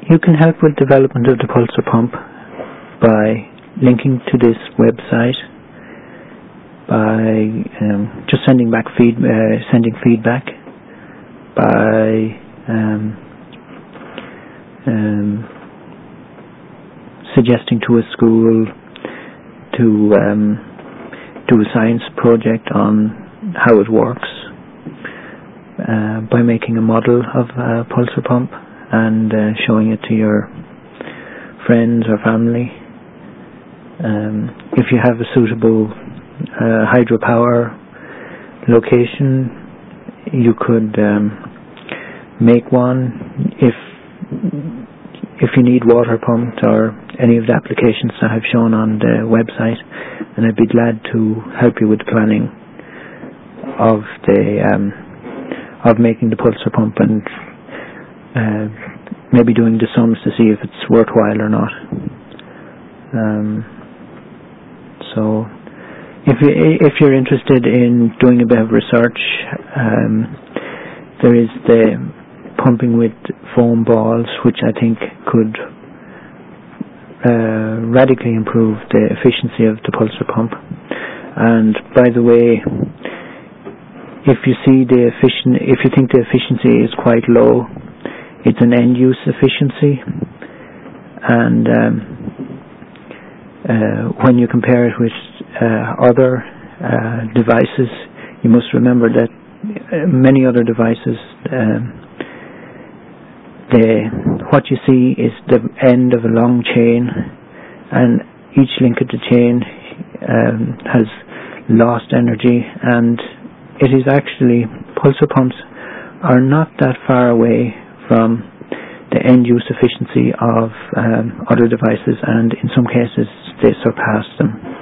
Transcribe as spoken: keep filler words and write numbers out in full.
You can help with development of the pulsar pump by linking to this website, by um, just sending back feed, uh, sending feedback, by um, um, suggesting to a school to um, do a science project on how it works, uh, by making a model of a pulsar pump and uh, showing it to your friends or family. Um, if you have a suitable uh, hydropower location, you could um, make one. If if you need water pumped or any of the applications that I've shown on the website, and I'd be glad to help you with the planning of the um, of making the pulsar pump and uh, maybe doing the sums to see if it's worthwhile or not. Um, so, if you if you're interested in doing a bit of research, um, there is the pumping with foam balls, which I think could uh, radically improve the efficiency of the pulsar pump. And by the way, if you see the efficient, if you think the efficiency is quite low, it's an end-use efficiency, and um, uh, when you compare it with uh, other uh, devices, you must remember that uh, many other devices, um, the what you see is the end of a long chain, and each link of the chain um, has lost energy, and it is actually, pulsar pumps are not that far away from the end-use efficiency of um, other devices, and in some cases they surpass them.